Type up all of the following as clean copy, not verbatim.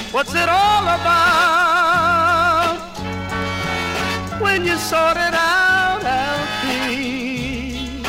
What's it all about? When you sort it out, I'll be.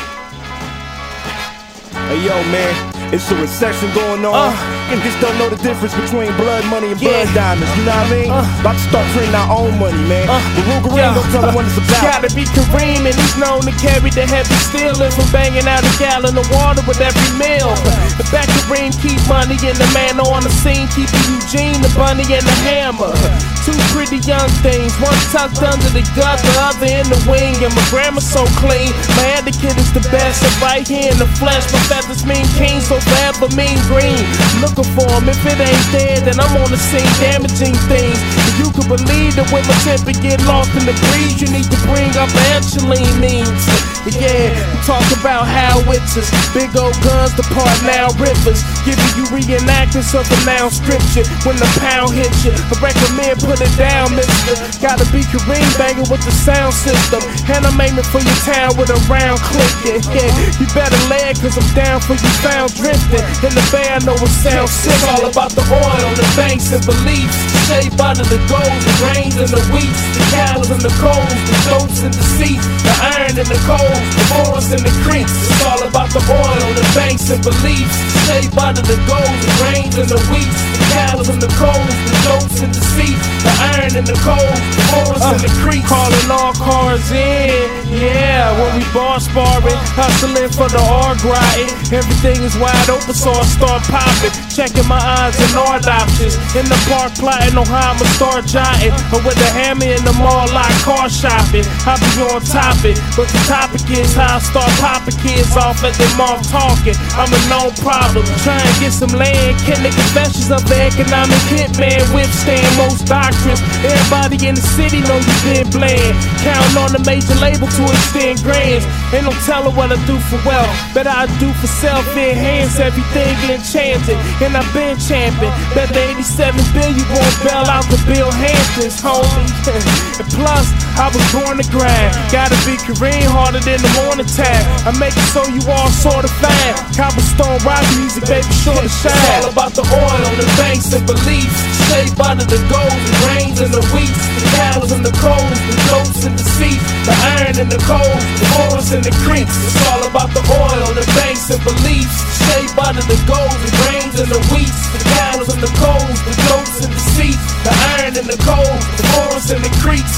Hey yo, man, it's a recession going on. And just don't know the difference between blood money and blood diamonds. You know what I mean? About to start printing our own money, man. But Lou Kareem don't tell them what it's about. Gotta be Kareem, and he's known to carry the heavy stealing from banging out a gallon of water with every meal. The back Kareem keep money and the man on the scene keeping Eugene, the bunny, and the hammer. Two pretty young things, one tucked under the gut, the other in the wing. And my grandma's so clean, my etiquette is the best. And right here in the flesh, my feathers mean king, so forever mean green. Looking for him, if it ain't there, then I'm on the scene damaging things. And you can believe that when my temper get lost in the breeze, you need to bring up Angeline means. Yeah, we talk about howitzers, big old guns to part now rivers, giving you reenactments of the noun scripture. When the pound hits you, I recommend put it down, mister. Gotta be Kareem banging with the sound system, and I'm aiming for your town with a round clicking. Yeah, you better lay it, cause I'm down for you found drifting. In the band, I know it sounds sick. It's all about the oil, the banks and beliefs, shaped out of the gold, the grains and the wheats, the cows and the coals, the goats and the seats, the iron and the coal, the forests and the creeks. It's all about the oil, the banks and beliefs, shaped out of the gold, the grains and the wheats, the cows and the coals, the goats and the seats, the iron and the coal, the forests and the creeks. Calling all cars in, yeah, when we bar sparring, hustling for the R grinding. Everything is wide open, so I start popping, checking my odds and art options. In the park plotting on how I'ma start jotting, or with the hammer in the mall like car shopping. I be on topic, but the topic is how I start popping kids off at their mom talking. I'm a known problem, trying to get some land. Can the confessions of the economic hitman withstand most doctrines? Everybody in the city know you been bland, counting on the major label to extend grands. Ain't no telling what I do for wealth, but I do for self, enhance everything enchanted. And I've been champion, bet the 87 billion won't bail out the Bill Hamptons, homie. And plus, I was born to grind, gotta be Kareem harder than the morning time. I make it so you all sort of fine. Cobblestone rock music, baby, sure to shine. It's all about the oil, the banks and beliefs, shaped out of the gold, the grains and the wheats, the cows and the coals, the goats and the seats, the iron and the coal, the forests and the creeks. It's all about the oil, the banks and beliefs, shaped out of the gold, the grains and the wheats, the cows and the coals, the goats and the seats, the iron and the coal, the forests and the creeks.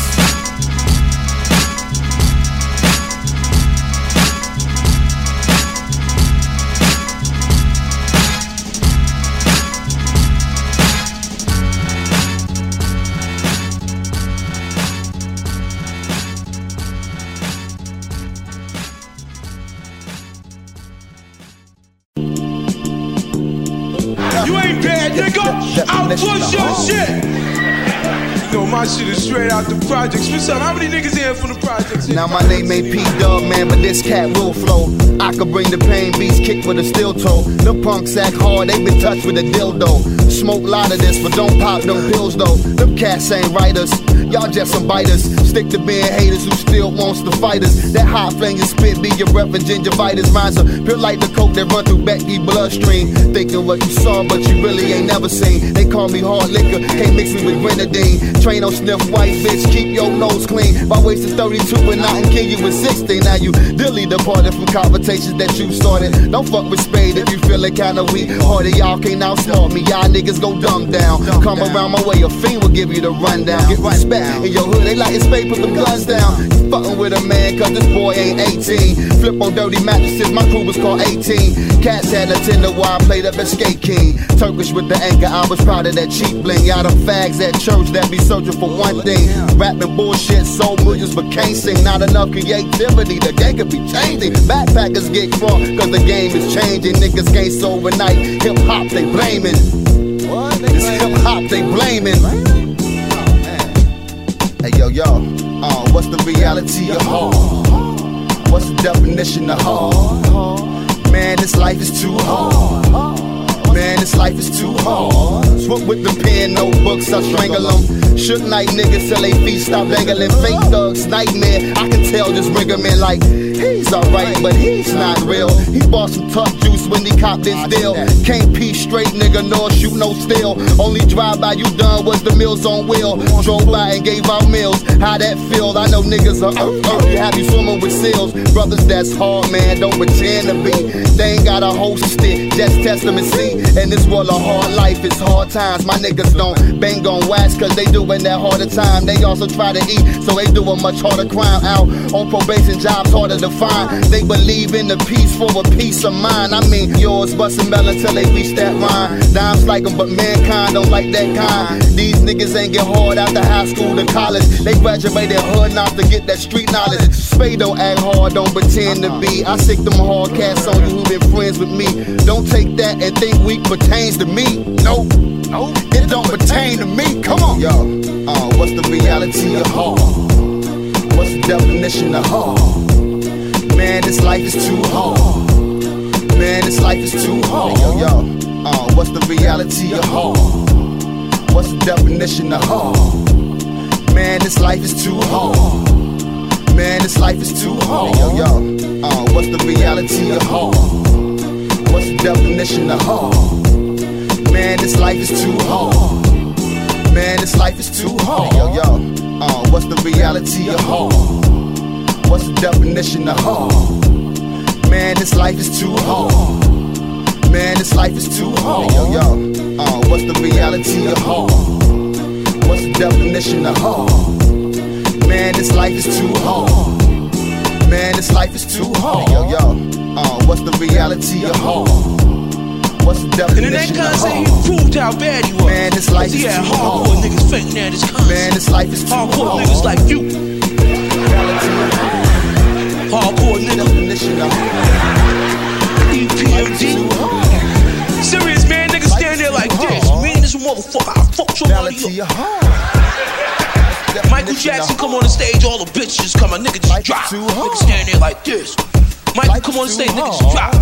You ain't bad, nigga. I'll push your shit. You know my shit is straight out the projects. What's up? How many niggas here from the projects? Now my name ain't P-Dub, man, but this cat will flow. I could bring the pain beats, kick with a steel toe. The punks act hard, they been touched with a dildo. Smoke lot of this, but don't pop them pills though. Them cats ain't writers, y'all just some biters. Stick to being haters who still wants to fight us. That hot flame you spit be your breath and gingivitis. Mine's a pure like the coke that run through Becky bloodstream. Thinking what you saw, but you really ain't never seen. They call me hard liquor, can't mix me with grenadine. Train on sniff white, bitch, keep your nose clean. By wasting 32 and not and kill you with 60. Now you dilly departed from conversations that you started. Don't fuck with Spade if you feelin' kinda weak. Harder y'all can't outsmart me, y'all niggas go dumb down. Come around my way, a fiend will give you the rundown. Get respect in your hood, they like it's Spade, put them guns down. You fuckin' with a man, cause this boy ain't 18. Flip on dirty mattresses, my crew was called 18. Cats had a tender while I played up at Skate King. Turkish with the anchor, I was proud of that cheap bling. Y'all them fags at church that be searching for one thing. Rapping bullshit, sold millions but can't sing. Not enough creativity, the game could be changing. Backpackers get crunk cause the game is changing. Niggas can't so overnight, hip hop they blaming. This hip hop they blaming. Hey yo, what's the reality of hard? What's the definition of hard? Man, this life is too hard. Man, this life is too hard. Swoop with the pen, notebooks, I strangle them. Shook night niggas till they feet stop dangling. Fake thugs, nightmare, I can tell just ring them in like he's alright, but he's not real. He bought some tough juice when he copped this deal. Can't pee straight, nigga, nor shoot no steel. Only drive-by you done was the Meals on Wheel. Drove by and gave out meals. How that feel? I know niggas are you have you swimming with seals. Brothers, that's hard, man, don't pretend to be. They ain't got a host it, just test them and see. In this world of hard life, it's hard times. My niggas don't bang on wax, cause they doing that harder time. They also try to eat, so they do a much harder crime. Out on probation, jobs harder to find. They believe in the peace for a peace of mind. I mean, yours bustin' melon till they reach that rhyme. Dimes like them, but mankind don't like that kind. These niggas ain't get hard after high school to college. They graduated hood not to get that street knowledge. Spade don't act hard, don't pretend to be. I sick them hard cats on you who been friends with me. Don't take that and think weak pertains to me. Nope, it don't pertain to me. Come on, yo. What's the reality of hard? What's the definition of hard? Man, this life is too hard. Man, this life is too hard. Yo, what's the reality of hard? What's the definition of hard? Man, this life is too hard. Man, this life is too hard. Yo, what's the reality of hard? What's the definition of hard? Man, this life is too hard. Man, this life is too hard. Yo, what's the reality of hard? What's the definition of hard? Man, this life is too hard. Man, this life is too hard. Yo, what's the reality of hard? What's the definition of hard? Man, this life is too hard. Man, this life is too hard. Yo, what's the reality of hard? What's the definition and in that of concert, hard? he proved how bad he was. Man, this life is too hard. Hardcore niggas fainting at his concert. Man, this life is too hard. Hardcore niggas like you. Hardcore nigga. Definition of EPMD. Serious, man, niggas stand there like this. Me and this motherfucker, I fucked your money up. Michael Jackson come on the stage, all the bitches come, a nigga just drop. Niggas stand there like this. Michael come on the stage, nigga just drop.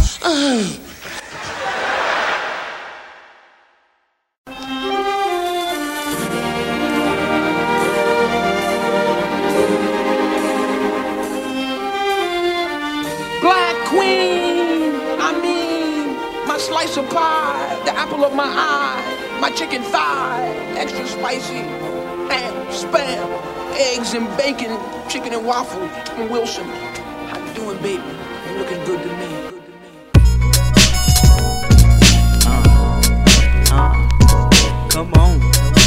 Black queen, I mean, my slice of pie, the apple of my eye, my chicken thigh, extra spicy, ham, spam, eggs and bacon, chicken and waffle, and Wilson. How you doing, baby? You looking good to me. Come on.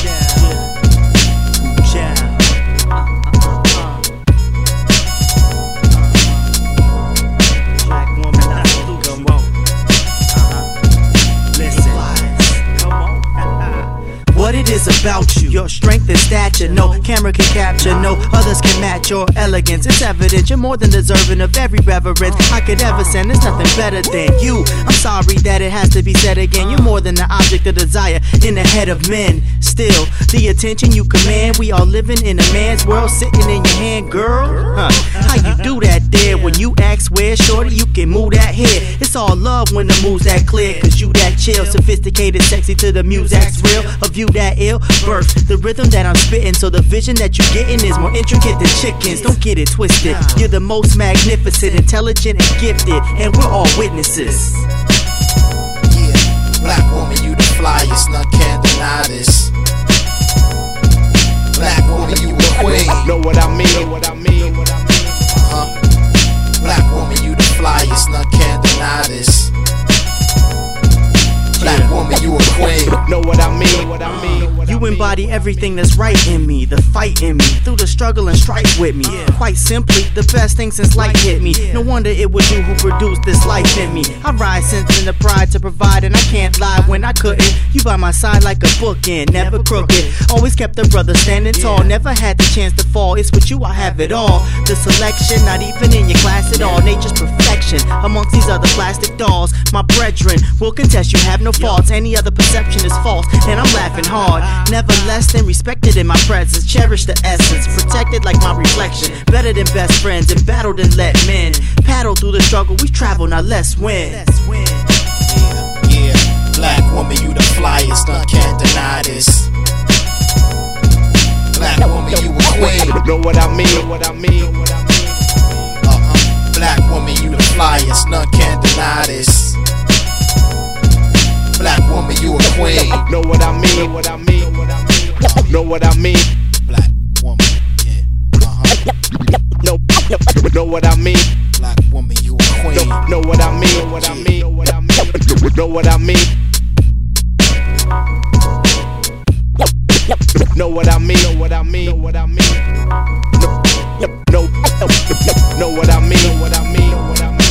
What it is about you, your strength and stature, no camera can capture, no others can match your elegance. It's evident you're more than deserving of every reverence I could ever send. There's nothing better than you. I'm sorry that it has to be said again. You're more than the object of desire in the head of men. Still, the attention you command. We are living in a man's world, sitting in your hand, girl. How you do that there? When you ask where, shorty, you can move that head. It's all love when the move's that clear, cause you that chill, sophisticated, sexy to the music's real. A view that ill, birth the rhythm that I'm spitting, so the vision that you're getting is more intricate than chickens. Don't get it twisted. You're the most magnificent, intelligent, and gifted, and we're all witnesses. Yeah, black woman, you the flyest, none can't deny this. Black woman, you a queen. Know what I mean? Black woman, you the flyest, none can't deny this. Black woman, you a queen. Know what I mean? You embody everything that's right in me, the fight in me, through the struggle and strife with me. Quite simply, the best thing since light hit me. No wonder it was you who produced this life in me. I rise sensing the pride to provide, and I can't lie when I couldn't. You by my side like a bookend, never crooked. Always kept a brother standing tall, never had the chance to fall. It's with you I have it all. The selection, not even in your class at all. Nature's perfection amongst these other plastic dolls. My brethren will contest you have no faults. Any other perception is false, and I'm laughing hard. Never less than respected in my presence. Cherish the essence, protected like my reflection. Better than best friends, and battle than let men paddle through the struggle. We travel, now let's win. Yeah, black woman, you the flyest, none can't deny this. Black woman, you a queen. Know what I mean? Black mean? Know what I mean? Know what I mean? Black woman, yeah. Know what I mean? Black woman, you a queen. Know what I mean? Know what I mean? Know what I mean? Know what I mean? Know what I mean? Know what I mean? Know what I mean? Know what I mean? Know what I mean? Know what I mean?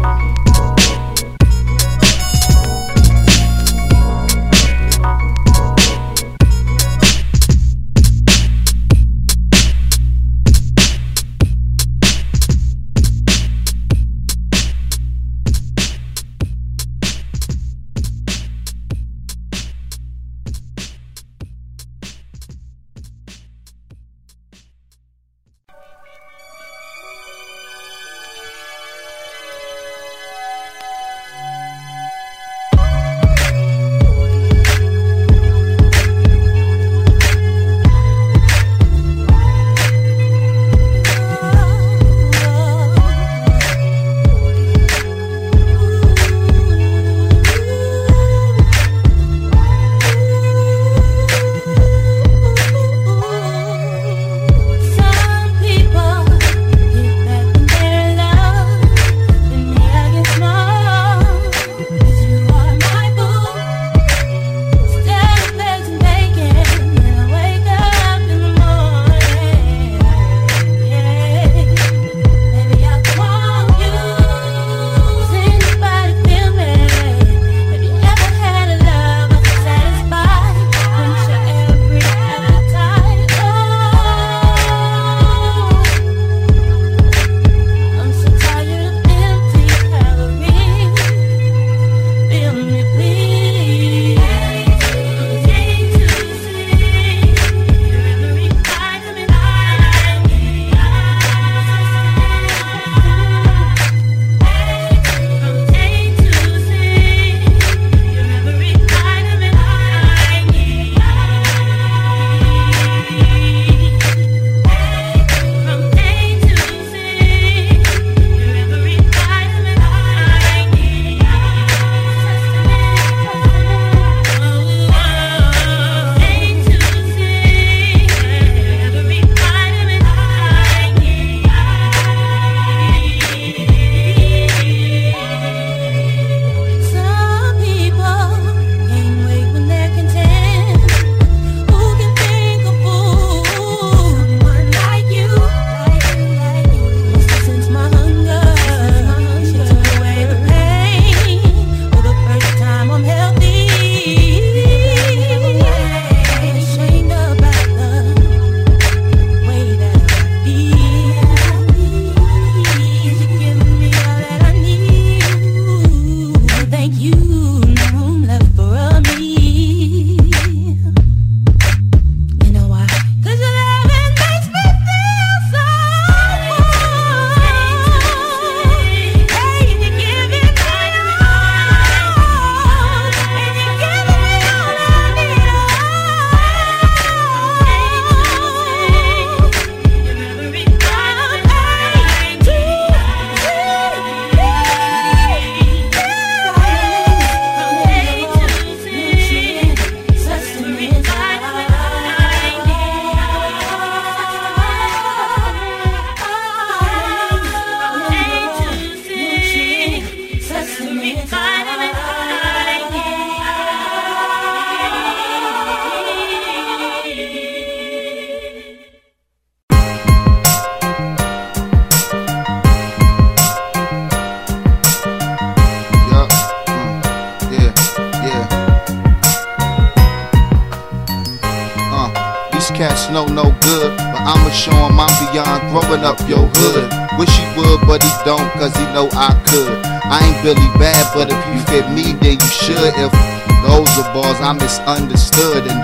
cats know no good, but I'ma show him I'm beyond throwing up your hood. Wish he would, but he don't, cause he know I could. I ain't Billy Bad, but if you fit me, then you should. If those are bars, I misunderstood. And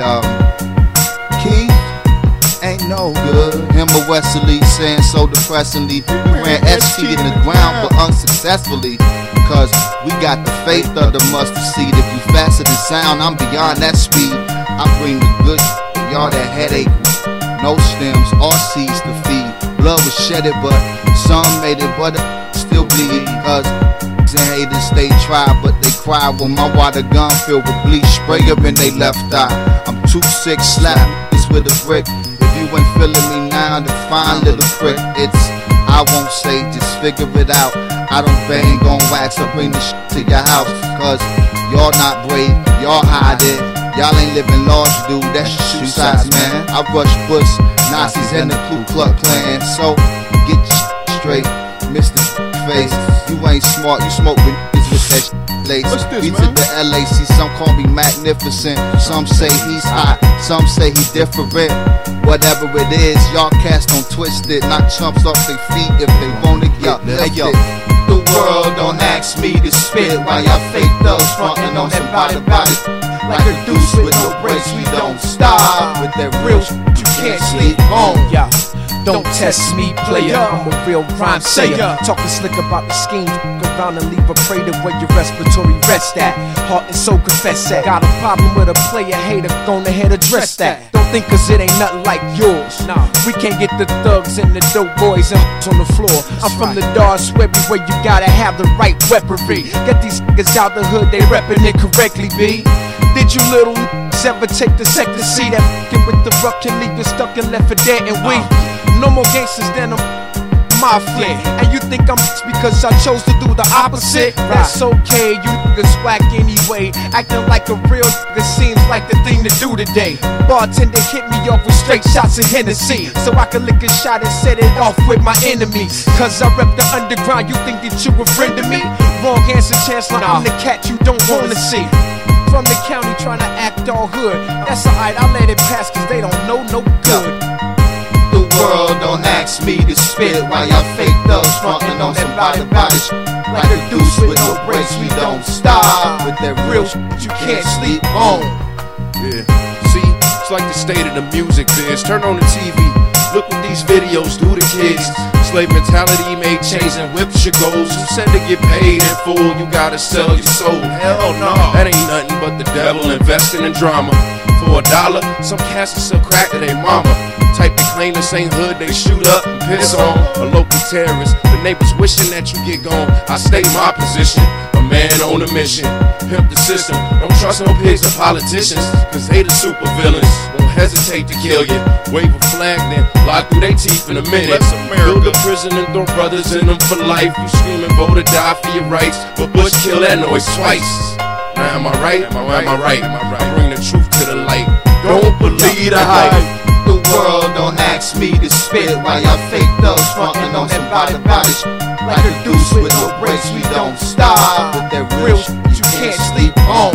Keith ain't no good. Him or Wesley saying so depressingly. We ran ST in the ground, but unsuccessfully. Cause we got the faith of the mustard seed. If you faster than sound, I'm beyond that speed. I bring the good, y'all that headache. No stems or seeds to feed. Blood was shedded, but some made it, but still bleed. Cause and haters, they try, but they cry when my water gun filled with bleach spray up in they left eye. 2-6 slap niggas with a brick. If you ain't feeling me now, then fine little prick. It's, I won't say, just figure it out. I don't bang on wax or bring the shit to your house. Cause y'all not brave, y'all hide it. Y'all ain't living large, dude, that's your shoe size, man. I rush Bush, Nazis, and the Ku Klux Klan. So, get your shit straight, Mr. Face. You ain't smart, you smoke with niggas with that shit lace. We to the LAC, some call me magnificent. Some say he's hot, some say he different. Whatever it is, y'all cast on twisted. Knock chumps off their feet if they wanna get lifted. The world don't ask me to spit while y'all fake thugs frontin' on somebody body. Like a deuce with no brakes, we don't stop. With that real shit you can't sleep on. Yeah. Don't test me, player. I'm a real rhyme sayer. Talking slick about the scheme. Go around and leave a crater where your respiratory rest at. Heart and soul confess that. Got a problem with a player hater, gonna ahead address that. Don't think cause it ain't nothing like yours. Nah, we can't get the thugs and the dope boys and on the floor. I'm from the dark sweaty where you gotta have the right weaponry. Get these niggas out the hood, they reppin' it correctly, B. Did you little niggas ever take the sec to see that f***ing with the ruck can leave you stuck and left for dead and we? No more gangsters than my flick. And you think I'm because I chose to do the opposite? That's okay, you niggas whack anyway. Acting like a real nigga seems like the thing to do today. Bartender hit me off with straight shots of Hennessy, so I can lick a shot and set it off with my enemies. Cause I rep the underground, you think that you a friend of me? Wrong answer, Chancellor, I'm the cat you don't wanna see. From the county trying to act all hood. That's alright, I'll let it pass cause they don't know no good. The world don't ask me to spit while y'all fake thugs frontin' on somebody body. Like a deuce with no brakes, we don't stop. With that real shit you can't sleep on. Yeah, see, it's like the state of the music biz. Turn on the TV, look what these videos do to kids. Slave mentality made chains and whips your goals. Who said to get paid in full, you gotta sell your soul? Hell no, that ain't nothing but the devil investing in drama. For $1, some cats will sell crack to their mama. Type they claim this ain't hood, they shoot up and piss on a local terrorist. The neighbors wishing that you get gone. I stay my position, a man on a mission. Pimp the system, don't trust no pigs or politicians, cause they the super villains. Won't hesitate to kill you. Wave a flag, then lock through they teeth in a minute. Build a prison and throw brothers in them for life. You screaming, vote or die for your rights, but Bush kill that noise twice. Now am I right? Am I right? I bring the truth to the light. Don't believe the hype. The world don't ask me to spit while y'all fake thugs frontin' on somebody body. Like a deuce with no brakes, we don't stop. With that real shit you can't sleep on.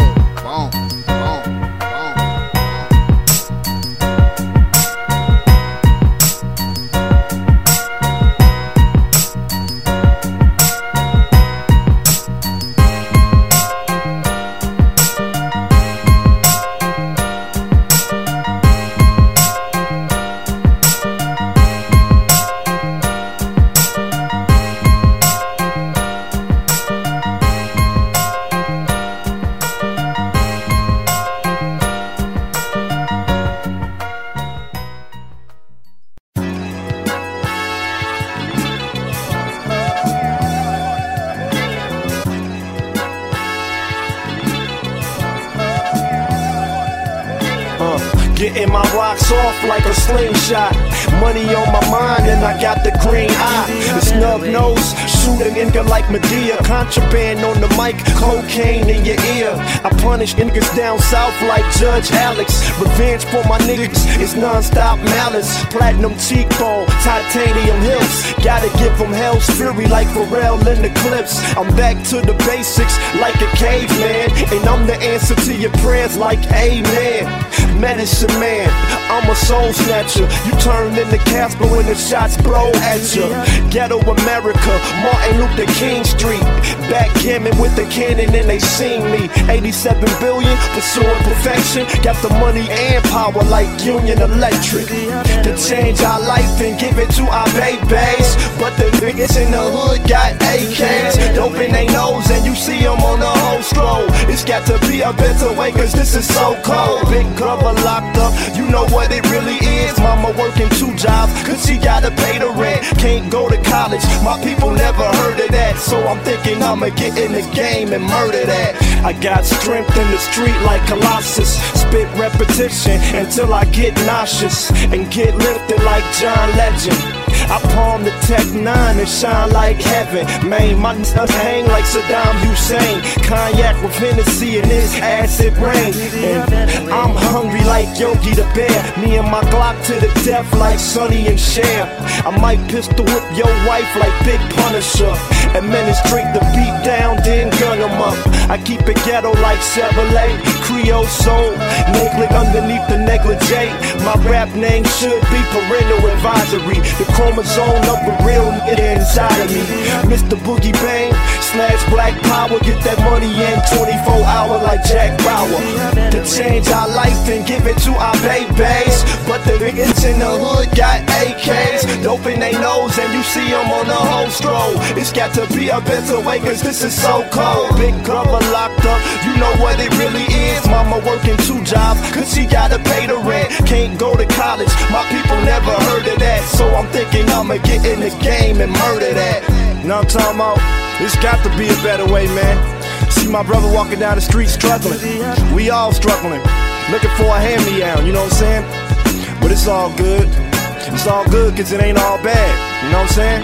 Getting my rocks off like a slingshot. Money on my mind and I got the green eye. The snub nose, shooting nigga like Medea. Contraband on the mic, cocaine in your ear. I punish niggas down south like Judge Alex. Revenge for my niggas is non-stop malice. Platinum cheekbone, titanium hips. Gotta give them hell's fury like Pharrell in the clips. I'm back to the basics like a caveman, and I'm the answer to your prayers like amen. Medicine man, I'm a soul snatcher. You turn into Casper when the shots blow at you. Ghetto America, Martin Luther King Street. Backgammon with the cannon and they seen me. 87 billion, pursuing perfection. Got the money and power like Union Electric. To change our life and give it to our babies. But the niggas in the hood got AKs. Dope in they nose and you see them on the whole stroll. It's got to be a better way cause this is so cold. Big brother cover locked up, you know what it really is. Mama working 2 jobs, cause she gotta pay the rent. Can't go to college, my people never heard of that. So I'm thinking I'ma get in the game and murder that. I got strength in the street like Colossus. Spit repetition until I get nauseous and get lifted like John Legend. I palm the Tech 9 and shine like heaven. Man, my nuts hang like Saddam Hussein. Cognac with Hennessy and this acid rain. And I'm hungry like Yogi the Bear. Me and my Glock to the death like Sonny and Cher. I might pistol whip your wife like Big Punisher. Administrate the beat down, then gun them up. I keep it ghetto like Chevrolet, Creole soul, neglig underneath the negligee. My rap name should be parental advisory. The chromosome of the real nigga inside of me. Mr. Boogie Bang / Black Power, get that money in 24 hours like Jack Bauer. To change our life and give it to our babies. But the niggas in the hood got AKs, dope in they nose, and you see them on the whole stroll. It's got to be a better way, cause this is so cold. Big cover locked up, you know what it really is. Mama working 2 jobs, cause she gotta pay the rent. Can't go to college, my people never heard of that. So I'm thinking I'ma get in the game and murder that. You know what I'm talking about? It's got to be a better way, man. See my brother walking down the street struggling. We all struggling, looking for a hand-me-down, you know what I'm saying? But it's all good. It's all good cause it ain't all bad, you know what I'm saying?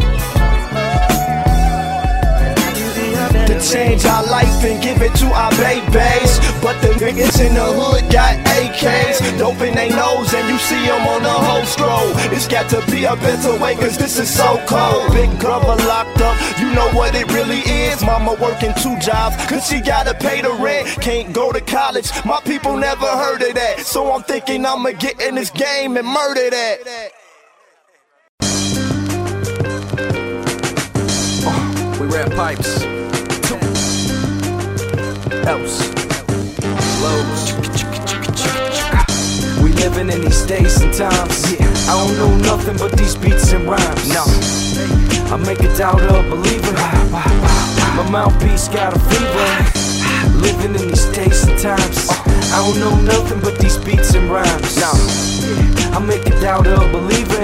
To change our life and give it to our babies. But the niggas in the hood got AKs, dope in they nose, and you see them on the whole stroll. It's got to be a better way, cause this is so cold. Big cover locked up, you know what it really is. Mama working 2 jobs, cause she gotta pay the rent. Can't go to college, my people never heard of that. So I'm thinking I'ma get in this game and murder that. We rap pipes. Else. Lows. We living in these days and times. Yeah. I don't know nothing but these beats and rhymes. No. I make a doubter a believer. My mouthpiece got a fever. Living in these days and times. I don't know nothing but these beats and rhymes. No. I make a doubter a believer.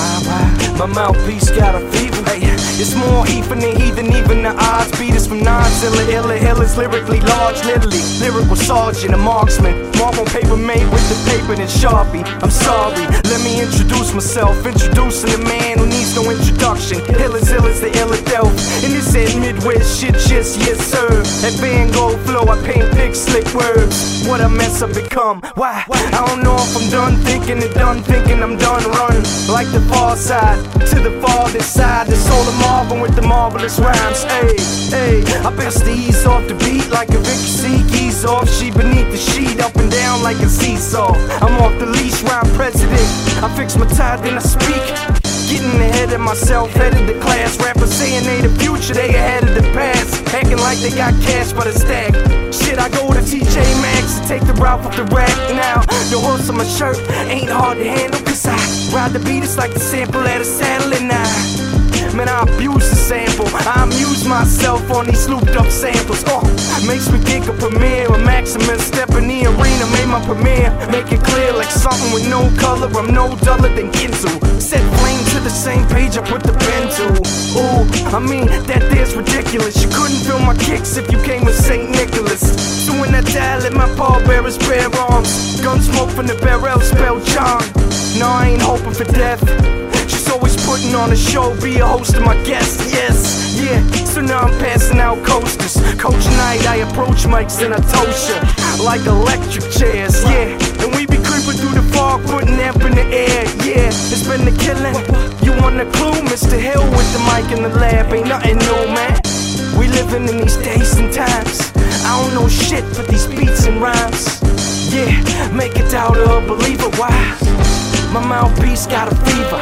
My mouthpiece got a fever. Hey, it's more even than heathen, even the odds beat us from non-zilla. Ill is lyrically large, literally lyrical sergeant, a marksman. Mark on paper made with the paper and Sharpie. I'm sorry, let me introduce myself. Introducing the man who needs no introduction. Ill as the Illadelph. And this ain't Midwest shit, just yes sir. At Van Gogh flow, I paint big slick words. What a mess I've become. Why? I don't know if I'm done thinking and done thinking I'm done run. Like the far side to the farthest side. The soul of Marvin with the marvelous rhymes. Hey, I best to ease off the beat like a Vicky C. Ease off, she beneath the sheet, up and down like a seesaw. I'm off the leash, rhyme president. I fix my tie, then I speak. Getting ahead of myself, headed to class. Rappers saying they the future, they ahead of the past. Acting like they got cash by the stack. Shit, I go to TJ Maxx to take the route off the rack. Now, the horse on my shirt ain't hard to handle, cause I ride the beat, it's like the sample at a saddle. And man, I abuse the sample. I amuse myself on these looped up samples. Makes me think of Premiere. A Maximus step in the arena, made my premiere. Make it clear like something with no color. I'm no duller than Ginsu. Set flame to the same page I put the pen to. Ooh, I mean, that there's ridiculous. You couldn't feel my kicks if you came with St. Nicholas. So when I die, let my pallbearers bear arms. Gun smoke from the barrel, spell charm. No, I ain't hoping for death. She's always putting on a show, be a host of my guests, yes, yeah. So now I'm passing out coasters. Coach night, I approach mics and I toast ya like electric chairs, yeah. And we be creeping through the fog, putting amp in the air, yeah. It's been the killing. You want a clue? Mr. Hill with the mic in the lab, ain't nothing new, man. We living in these days and times. I don't know shit but these beats and rhymes. Yeah, make a doubter a believer. Why? My mouthpiece got a fever.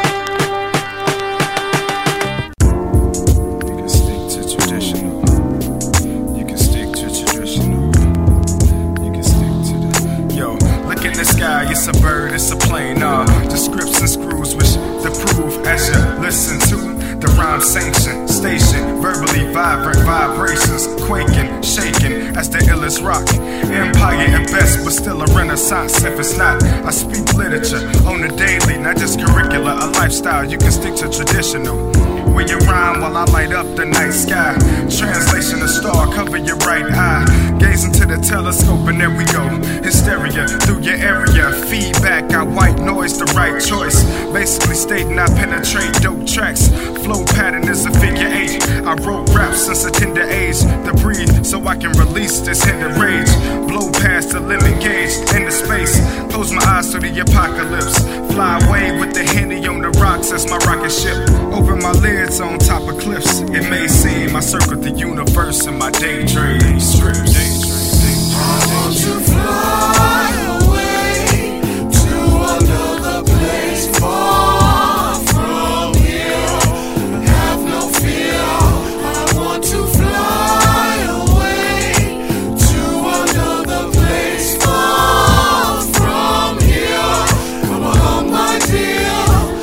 You can stick to traditional. You can stick to traditional. You can stick to the. Yo, look in the sky, it's a bird, it's a plane. The scripts and screws which the proof as you listen to the rhyme sanction station. Verbally vibrant vibrations, quaking, shaking as the let's rock. Empire at best, but still a renaissance if it's not. I speak literature on the daily, not just curricular, a lifestyle. You can stick to traditional. When you rhyme while I light up the night sky. Translation of star, cover your right eye. Gaze into the telescope and there we go. Hysteria through your area. Feedback, got white noise, the right choice. Basically stating I penetrate dope tracks. Flow pattern is a figure 8. I wrote raps since a tender age. To breathe so I can release this hidden rage. Blow past the limit gauge into space. Close my eyes to the apocalypse. Fly away with the Henny on the rocks as my rocket ship. Open my lids on top of cliffs. It may seem I circled the universe in my daydream scripts. I want to fly away to another place far from here. Have no fear. I want to fly away to another place far from here. Come along, my dear.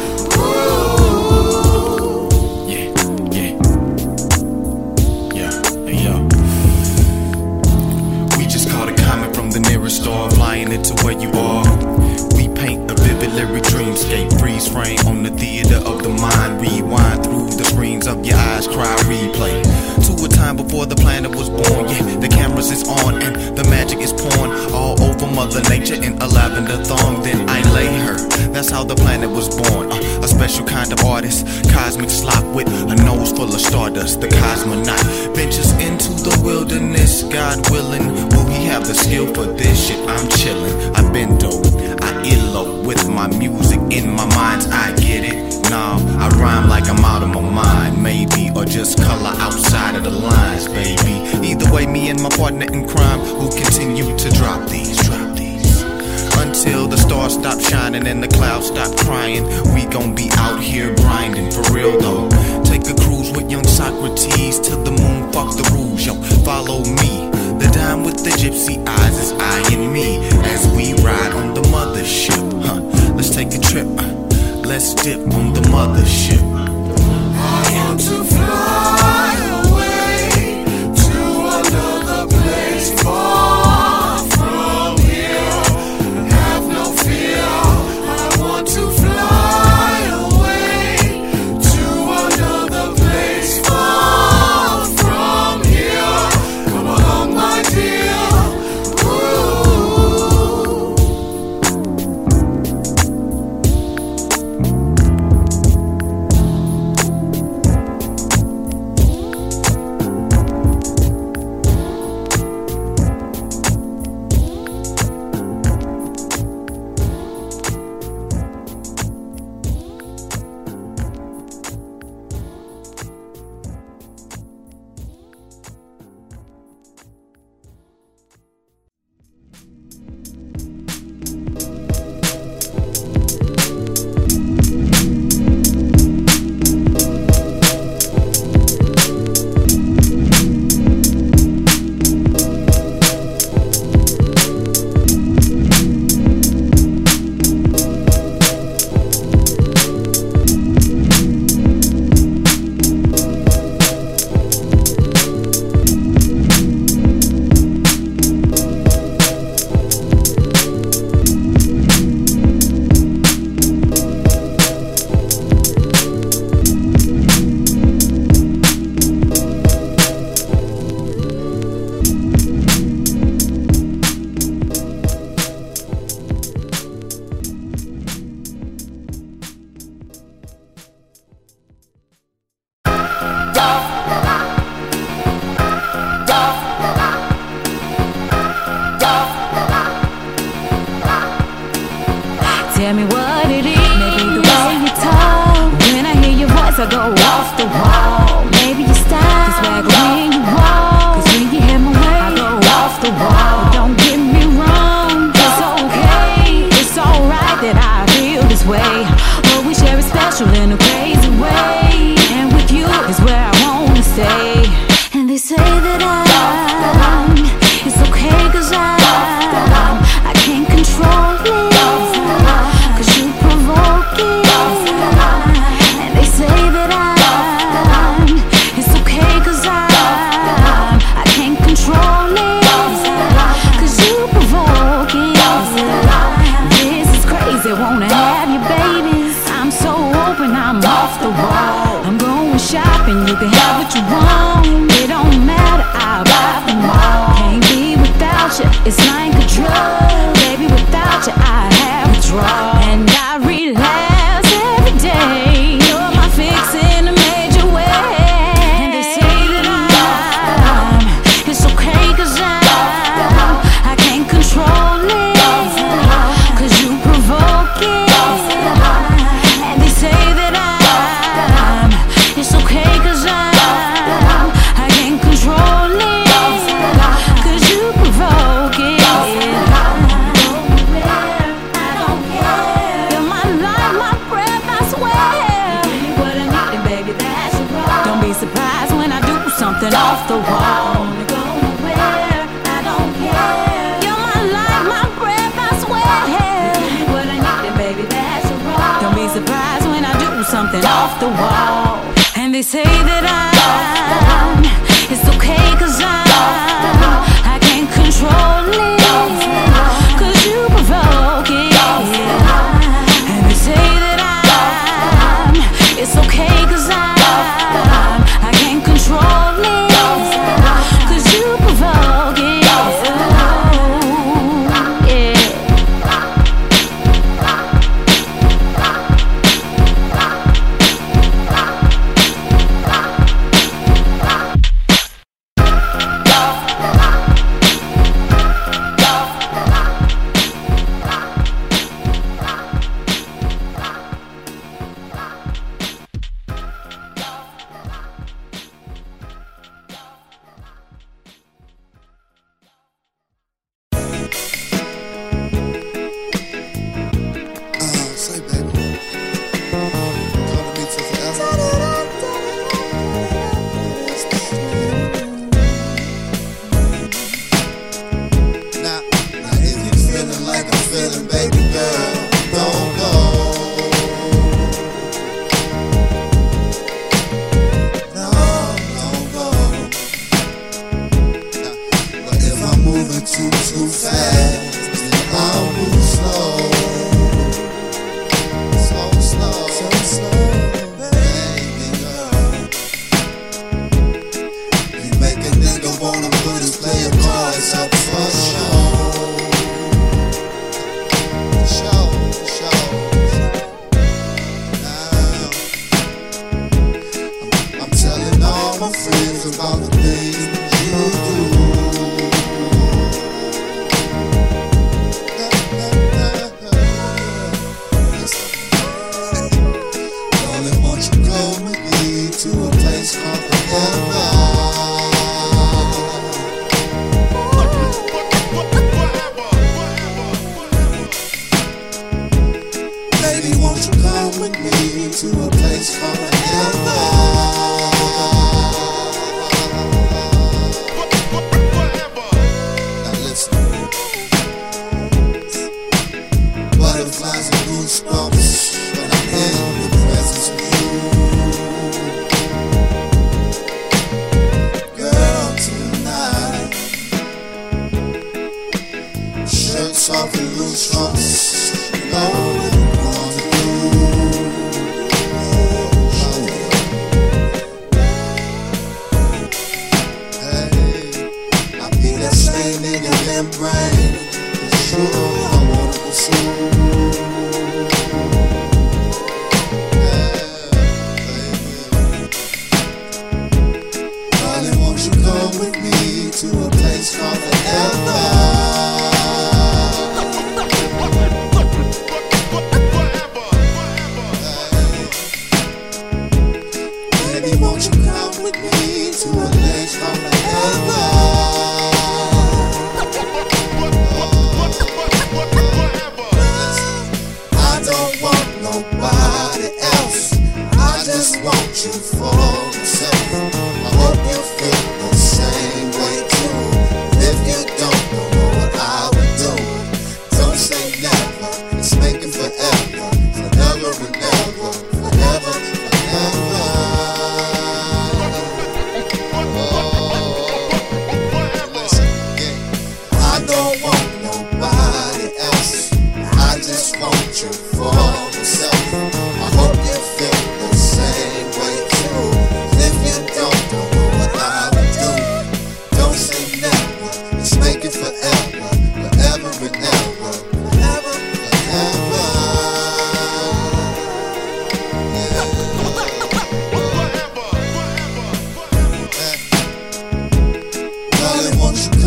Star flying into where you are. We paint a vivid lyric dreamscape. Freeze frame on the theater of the mind. Rewind through the screens of your eyes. Cry replay to a time before the planet was born. Yeah, the cameras is on and the magic is pouring all over Mother Nature in a lavender thong. Then I lay her. That's how the planet was born. A special kind of artist, cosmic slop with a nose full of stardust. The cosmonaut ventures into the wilderness. God willing, will he have the skill for this shit? I'm chillin', I been dope, I elope with my music in my mind's eye. Get it? Nah, I rhyme like I'm out of my mind, maybe, or just color outside of the lines, baby. Either way, me and my partner in crime will continue to drop these. Until the stars stop shining and the clouds stop crying, we gon' be out here grinding for real though. Take a cruise with young Socrates to the moon, fuck the rules, yo, follow me. The dime with the gypsy eyes is eyeing me as we ride on the mothership. Let's take a trip, let's dip on the mothership. I want to fly away to another place far from here. Have no fear. I want to fly away to another place far from here. Come along, my dear. Tell me what it is. Maybe the way you talk. When I hear your voice, I go off the wall. Maybe your style, swag when you walk. 'Cause when you hear my way, I go off the wall. Don't get me wrong, it's okay. It's alright that I feel this way. But we share it special in a crazy way. And with you is where I wanna stay. And they say that it's okay 'cause I can't control it. 'Cause you provoke it. And they say that it's okay 'cause something off the wall. And they say that it's okay 'cause I can't control it, 'cause you provoke it. And they say that it's okay 'cause I can't control it, 'cause you provoke it.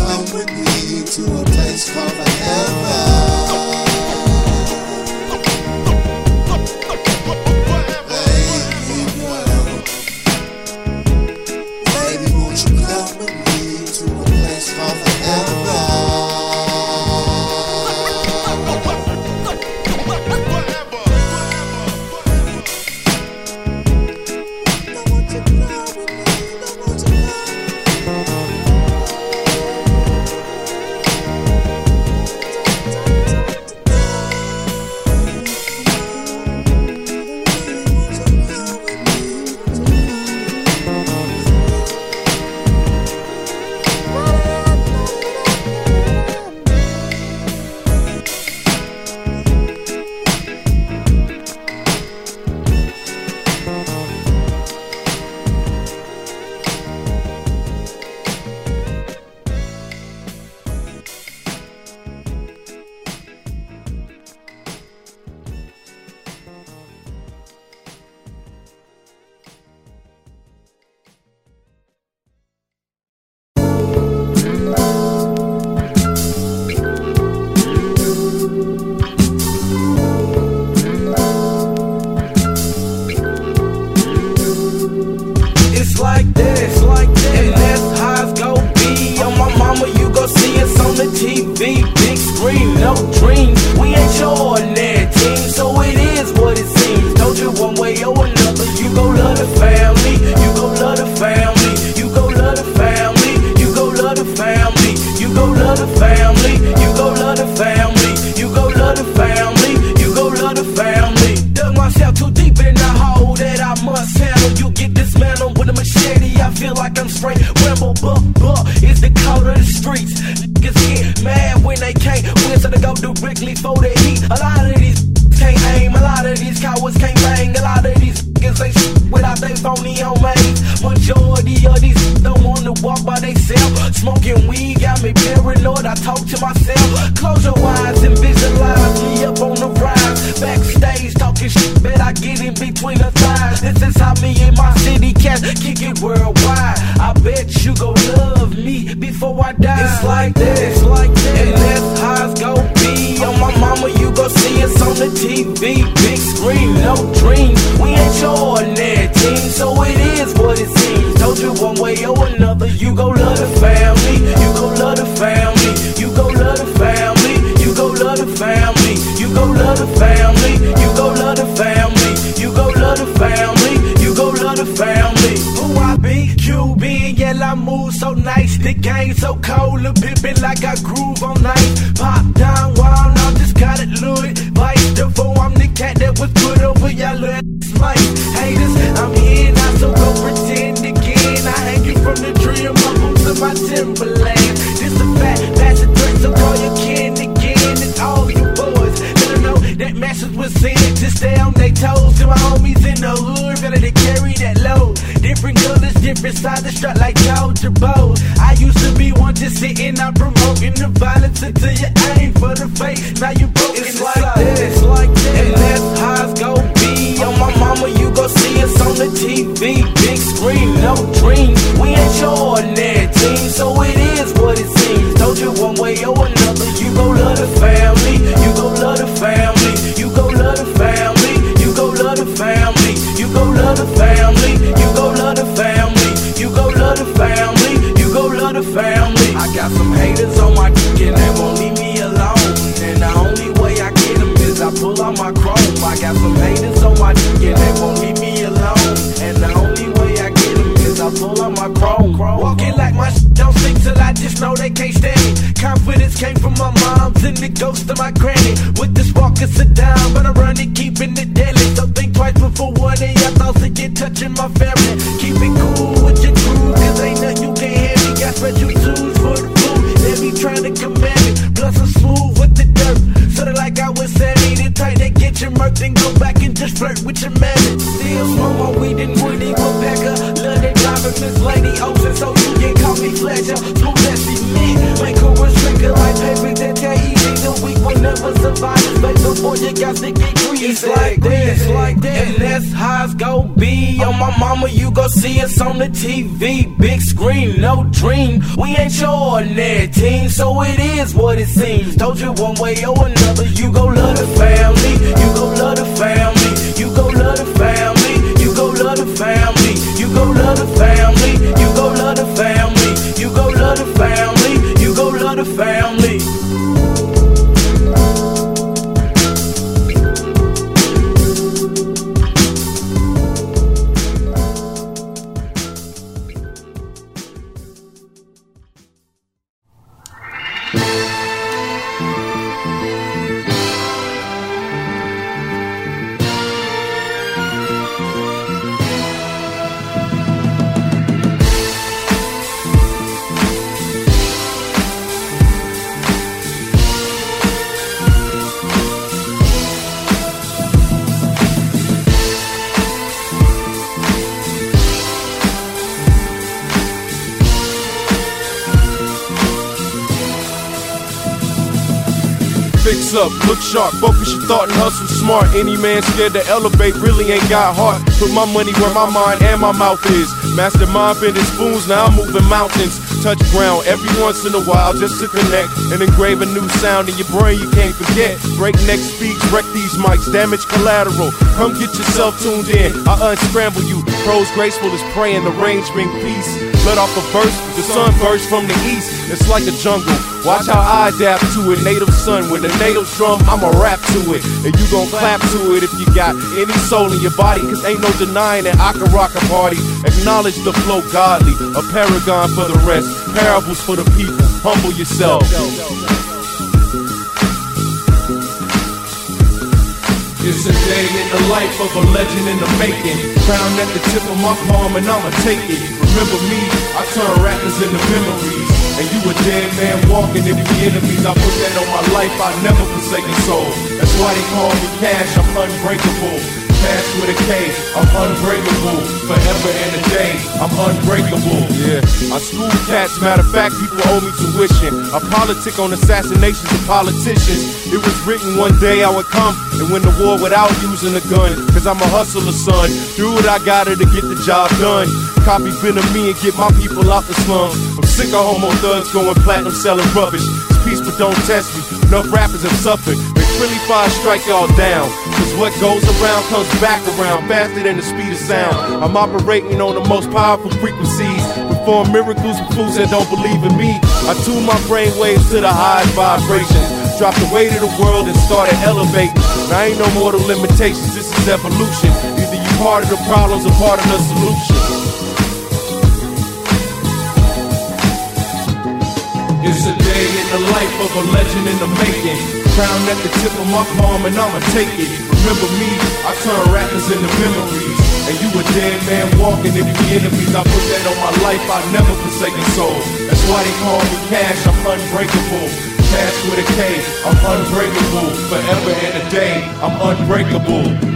To a place called forever. TV, big screen, no dreams. We ain't your ordinary team, so it is what it seems. Told you one way or another, you gon' love the family. You gon' love the family. You gon' love the family. You gon' love the family. You gon' love the family. You gon' love the family. You gon' love the family. You gon' love the family. Dug myself too deep in the hole that I must handle. You get dismantled with a machete. I feel like I'm straight Rambo. It's the code of the streets. Niggas get mad when they can't win, so they go directly for the heat. A lot of these can't aim. A lot of these cowards can't bang. A lot of these niggas they without they phony homies. Majority of these don't wanna walk by themselves. Smoking weed got me paranoid. I talk to myself. Close your eyes and visualize me up on the rise. Backstage talking shit, bet I get in between the thighs. This is how me and my city cats kick it worldwide. I bet you gon' love me before I die. It's like this, and that's how it's gon' be. On my mama, you gon' see us on the TV, big screen, no dreams. We ain't your ordinary team, so it is what it seems. Told you one way or another, you gon' love the family. You gon' love the family. You gon' love the family. You gon' love the family. You gon' love the family. You gon' love the family. You gon' love the family. You gon' love the family. Who I be? QB, yeah, I move so nice. The game so cold, a pimpin' like I groove all night. Pop down, wild, now just got it lit. Vice the foe, I'm the cat that was put over y'all little mice. Haters, I'm here now, so go pretend again. I hang you from the tree of my boots and my Timberland. This a fat bastard threat, so call your kin again. It's all you boys. Let them know that message was sent to stay on their toes. To my homies in the hood, better to carry that load. Different colors, different sides, strut like Georgia Bow. I used to be one just sitting out promoting the violence until you aim for the face. Now you broke. It's like this, and that's how it's gon' be. On my mama, you gon' see us on the TV, big screen, no dreams. We ain't your ordinary team, so it is what it seems. Told you one way or another, you gon' love the family. You gon' love the family. You gon' love the family. You gon' love the family. You gon' love the family. You gon' love the family. You gon' love the family. You gon' love the family. I got some haters on my dick and they won't leave me alone. And the only way I get them is I pull out my chrome. I got some haters on my dick and they won't leave me alone. And the only way I get them is I pull out my chrome. Walking like my shit don't sink till I just know they can't stand me. Confidence came from my mom's and the ghost of my granny. With this walker sit down, but I run it, keeping it deadly. So think twice before one of your thoughts to get touching my family. Keep it cool with your crew, cause ain't nothing you can't have me. Got special tools for the food, they be trying to command me. Plus I'm smooth with the dirt, so they like I was Sammy. The tight they get your murk, then go back and just flirt with your man. Still smoke my weed and Woody Woodpecker. Love that driving Miss Lady Ocean, so you can call me Fletcher. Smooth as she me, make her restrict her like paper that tell you the weak will never survive. But before you got to get greasy. It's like this, and that's how it's gon' be. On my mama, you gon' see us on the TV, big screen, no dream. We ain't your ordinary team, so it is what it seems. Told you one way or another, you gon' love the family. You gon' love the family. You gon' love the family. You gon' love the family. You gon' love the family. You gon' love the family. You gon' love the family. You gon' love the family. Fix up, look sharp, focus your thought and hustle smart. Any man scared to elevate really ain't got heart. Put my money where my mind and my mouth is. Mastermind bending spoons, now I'm moving mountains. Touch ground every once in a while just to connect and engrave a new sound in your brain you can't forget. Breakneck speeds, wreck these mics, damage collateral. Come get yourself tuned in, I unscramble you. Pros graceful as praying, the range bring peace. Let off a verse, the sun bursts from the east. It's like a jungle. Watch how I adapt to it. Native son with a native drum, I'ma rap to it. And you gon' clap to it if you got any soul in your body. Cause ain't no denying that I can rock a party. Acknowledge the flow godly, a paragon for the rest. Parables for the people, humble yourself. It's a day in the life of a legend in the making. Crown at the tip of my palm and I'ma take it. Remember me, I turn rappers into memories. And you a dead man walking if we enemies. I put that on my life, I never forsake a soul. That's why they call me Cash, I'm unbreakable. Cash with a K, I'm unbreakable. Forever and a day, I'm unbreakable. Yeah, I school cats, matter of fact, people owe me tuition. I politic on assassinations of politicians. It was written one day I would come and win the war without using a gun. Cause I'm a hustler, son. Do what I gotta to get the job done. Copy Ben of me and get my people out the slums. I'm sick of homo thugs going platinum selling rubbish. It's peace but don't test me. Enough rappers have suffered. Make friendly fire strike y'all down. Cause what goes around comes back around faster than the speed of sound. I'm operating on the most powerful frequencies. Perform miracles for fools that don't believe in me. I tune my brain waves to the highest vibrations. Drop the weight of the world and started elevating. Now ain't no mortal limitations, this is evolution. Either you part of the problems or part of the solution. It's a day in the life of a legend in the making. Crown at the tip of my palm and I'ma take it. Remember me, I turn rappers into memories. And you a dead man walking if we enemies. I put that on my life, I never forsake a soul. That's why they call me Cash, I'm unbreakable. Cash with a K, I'm unbreakable. Forever and a day, I'm unbreakable.